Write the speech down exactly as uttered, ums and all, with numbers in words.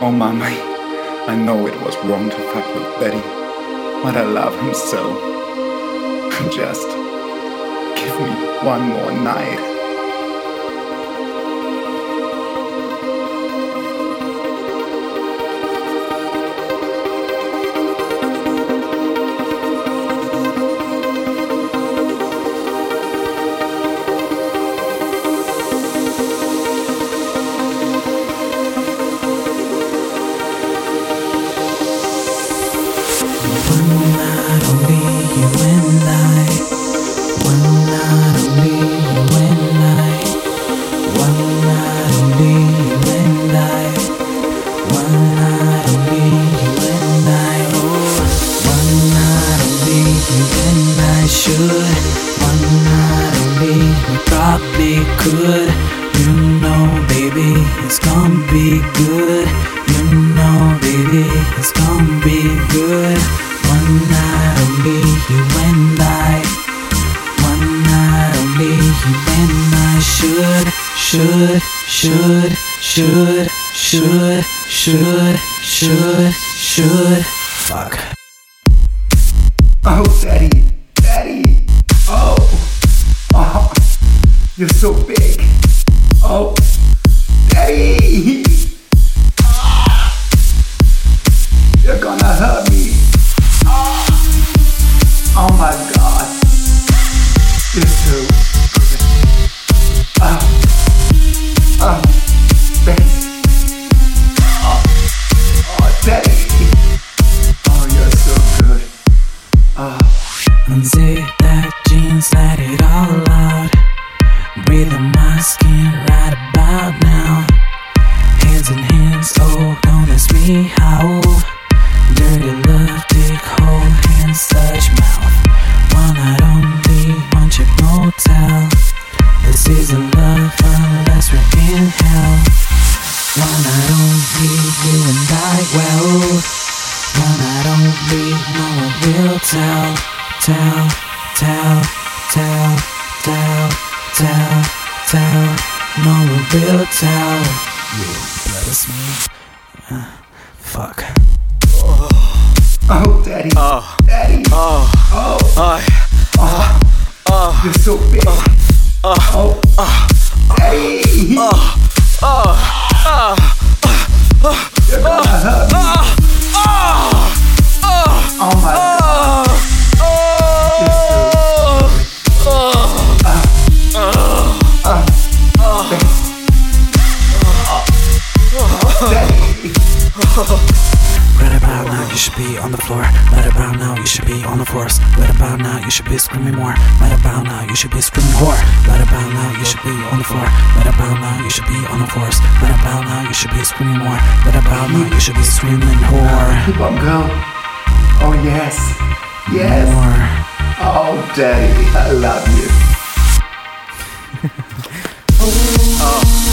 Oh, mommy, I know it was wrong to fuck with Betty, but I love him so. Just give me one more night. One night only, you and I. One night only, you and I. One night only, you and I. One night only, you and I. Oh, one night only, you and I should. One night only, we probably could. You know, baby, it's gonna be good. You know, baby, it's gonna be good. One night only, you and I. One night only, you and I should, should, should, should, should, should, should, should. Fuck. Oh, Daddy, Daddy. Oh, oh, you're so big. Oh, Daddy. You're gonna hurt me. Oh my God, you're so good. Oh, oh, Daddy. Oh, oh, Daddy. Oh, you're so good. Oh. Unzip that jeans, let it all out. Breathe on my skin right about now. Hands in hands, oh, don't ask me how. Dirty love, dick hole, hands touch mouth. One night only, one chick motel. This isn't love unless we're in hell. One night only, you and I, well. One night only, no one will tell. Tell, tell, tell, tell, tell, tell. No one will tell. You bless me. Uh, fuck. Oh, Daddy, Oh. Daddy, Oh, oh, oh, oh, oh, you're so big. Oh, Daddy, oh, oh, oh, you're gonna hurt me. oh, oh, Oh my God, Daddy. Right about now, you should be on the floor. Right about now, you should be on the force. Right about now, you should be screaming more. Right about now, you should be screaming whore. Right about now, you should be on the floor. Right about now, you should be on the force. Right about now, you should be screaming more. Right about now, you should be screaming whore. Keep on, girl. Oh yes, yes. More. Oh, Daddy, I love you. oh.